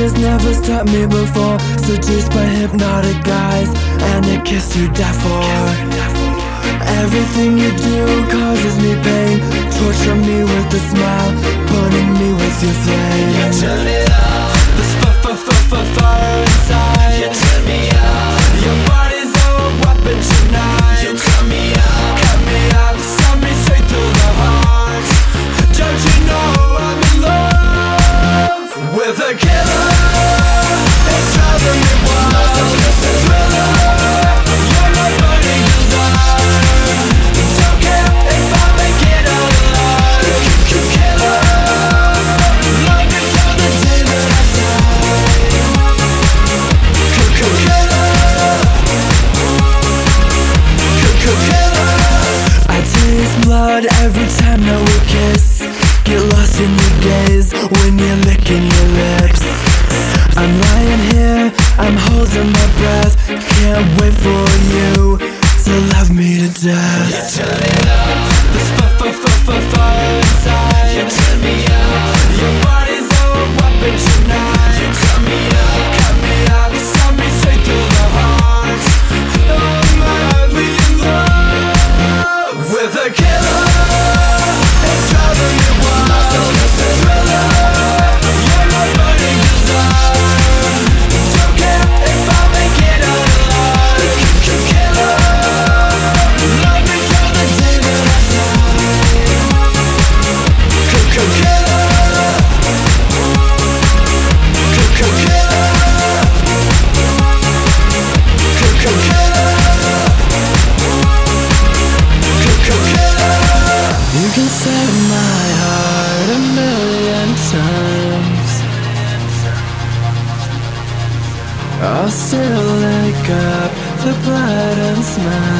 has never stopped me before. Seduced by hypnotic guys, and a kiss you die for. Everything you do causes me pain. Torture me with a smile, burning me with your flame. You turn it up. This fire inside. You turn me up. Your body's a weapon tonight. You cut me up. Cut me up, stab me straight through the heart. Don't you know I'm in love with a killer? It's driving me wild. It's a thriller. You're my burning desire. Don't care if I make it out alive. Killer. Love until the day that I die. Killer. I taste blood every time that we kiss. Get lost in your gaze when you're licking your lips. I'm lying here, I'm holding my breath. Can't wait for you to love me to death. You turn it up. This fire inside. You turn me up. Your body's a weapon tonight. You cut me up. Cut me up, stab me straight through the heart. I'm madly in love with a killer. It's driving me wild. It's a thriller. You're my burning desire. Don't care if I make it out alive. Killer. Love me till the day that I die. Killer. You can set my heart 1,000,000 times. I'll still lick up the blood and smile.